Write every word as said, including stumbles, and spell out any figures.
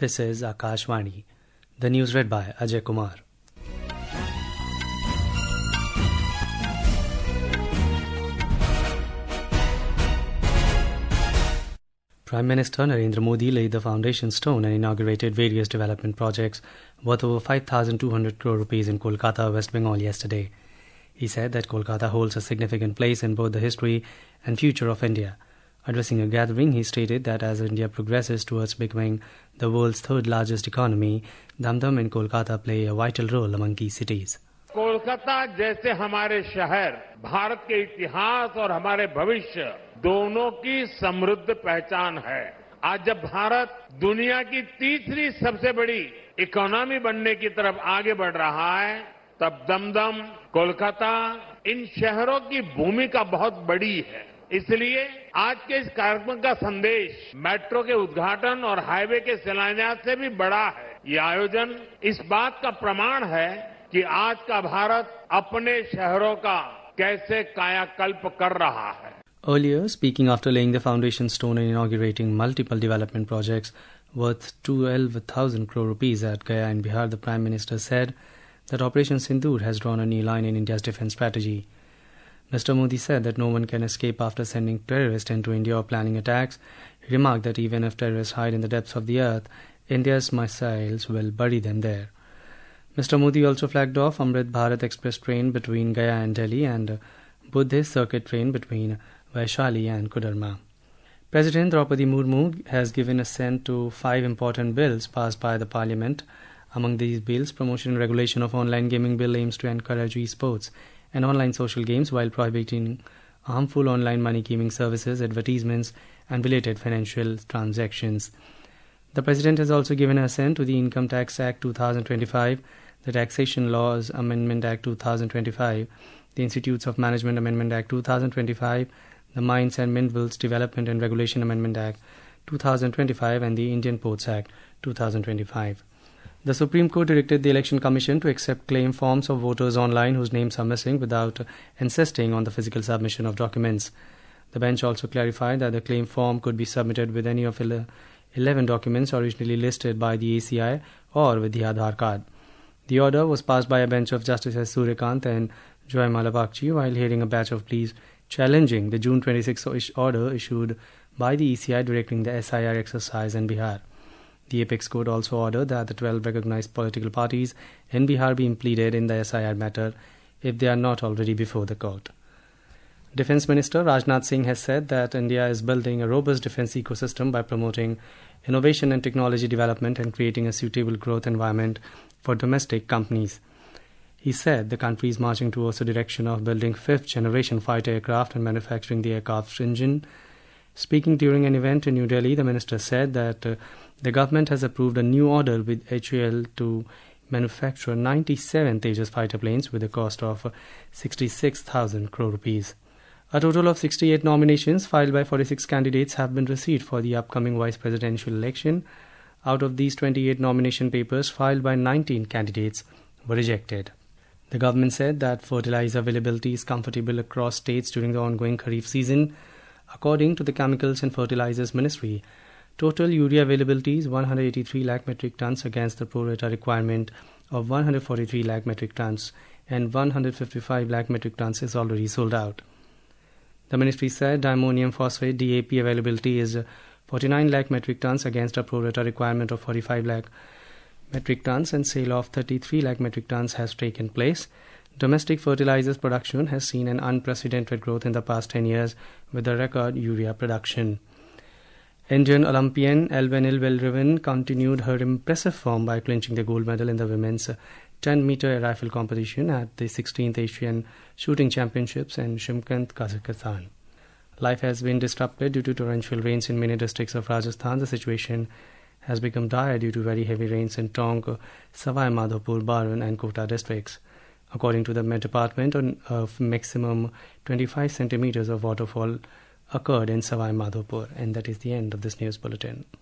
This is Akashvani. The news read by Ajay Kumar. Prime Minister Narendra Modi laid the foundation stone and inaugurated various development projects worth over five thousand two hundred crore rupees in Kolkata, West Bengal yesterday. He said that Kolkata holds a significant place in both the history and future of India. Addressing a gathering, he stated that as India progresses towards becoming the world's third largest economy, Dam-Dam and Kolkata play a vital role among key cities. Kolkata जैसे हमारे शहर भारत के इतिहास और हमारे भविष्य दोनों की समृद्ध पहचान है। आज जब भारत दुनिया की तीसरी सबसे बड़ी इकोनॉमी बनने की तरफ आगे बढ़ रहा है, तब दमदम, कोलकाता इन शहरों की भूमिका बहुत बड़ी है। इसलिए आज के इस कार्यक्रम का संदेश मेट्रो के उद्घाटन और हाईवे के शिलान्यास से भी बड़ा है। ये आयोजन इस बात का प्रमाण है कि आज का भारत अपने शहरों का कैसे कायाकल्प कर रहा है। Earlier, speaking after laying the foundation stone and inaugurating multiple development projects worth twelve thousand crore rupees at Gaya in Bihar, the Prime Minister said that Operation Sindoor has drawn a new line in India's defense strategy. Mister Modi said that no one can escape after sending terrorists into India or planning attacks. He remarked that even if terrorists hide in the depths of the earth, India's missiles will bury them there. Mister Modi also flagged off Amrit Bharat Express train between Gaya and Delhi and Buddhist circuit train between Vaishali and Kodarma. President Draupadi Murmu has given assent to five important bills passed by the Parliament. Among these bills, Promotion and Regulation of Online Gaming Bill aims to encourage e-sports and online social games while prohibiting harmful online money gaming services, advertisements, and related financial transactions. The President has also given assent to the Income Tax Act two thousand twenty-five, the Taxation Laws Amendment Act two thousand twenty-five, the Institutes of Management Amendment Act two thousand twenty-five, the Mines and Minerals Development and Regulation Amendment Act two thousand twenty-five, and the Indian Ports Act two thousand twenty-five. The Supreme Court directed the Election Commission to accept claim forms of voters online whose names are missing without insisting on the physical submission of documents. The bench also clarified that the claim form could be submitted with any of eleven documents originally listed by the A C I or with the Aadhaar card. The order was passed by a bench of Justices Suryakant and Joy Malabakchi while hearing a batch of pleas challenging the June twenty-sixth order issued by the E C I directing the S I R exercise in Bihar. The Apex Court also ordered that the twelve recognized political parties in Bihar be impleaded in the S I R matter if they are not already before the court. Defense Minister Rajnath Singh has said that India is building a robust defense ecosystem by promoting innovation and technology development and creating a suitable growth environment for domestic companies. He said the country is marching towards the direction of building fifth-generation fighter aircraft and manufacturing the aircraft's engine. Speaking during an event in New Delhi, the minister said that uh, the government has approved a new order with H A L to manufacture ninety-seven Tejas fighter planes with a cost of uh, sixty-six thousand crore rupees. A total of sixty-eight nominations filed by forty-six candidates have been received for the upcoming vice presidential election. Out of these, twenty-eight nomination papers filed by nineteen candidates were rejected. The government said that fertilizer availability is comfortable across states during the ongoing Kharif season. According to the Chemicals and Fertilizers Ministry, total urea availability is one hundred eighty-three lakh metric tons against the pro rata requirement of one hundred forty-three lakh metric tons, and one hundred fifty-five lakh metric tons is already sold out. The ministry said diammonium phosphate D A P availability is forty-nine lakh metric tons against a pro rata requirement of forty-five lakh metric tons, and sale of thirty-three lakh metric tons has taken place. Domestic fertilizers production has seen an unprecedented growth in the past ten years with a record urea production. Indian Olympian Elvenil Belriven continued her impressive form by clinching the gold medal in the women's ten meter air rifle competition at the sixteenth Asian Shooting Championships in Shymkent, Kazakhstan. Life has been disrupted due to torrential rains in many districts of Rajasthan. The situation has become dire due to very heavy rains in Tonk, Savai Madhopur, Baran and Kota districts. According to the Met Department, a maximum twenty-five centimeters of waterfall occurred in Savai Madhopur. And that is the end of this news bulletin.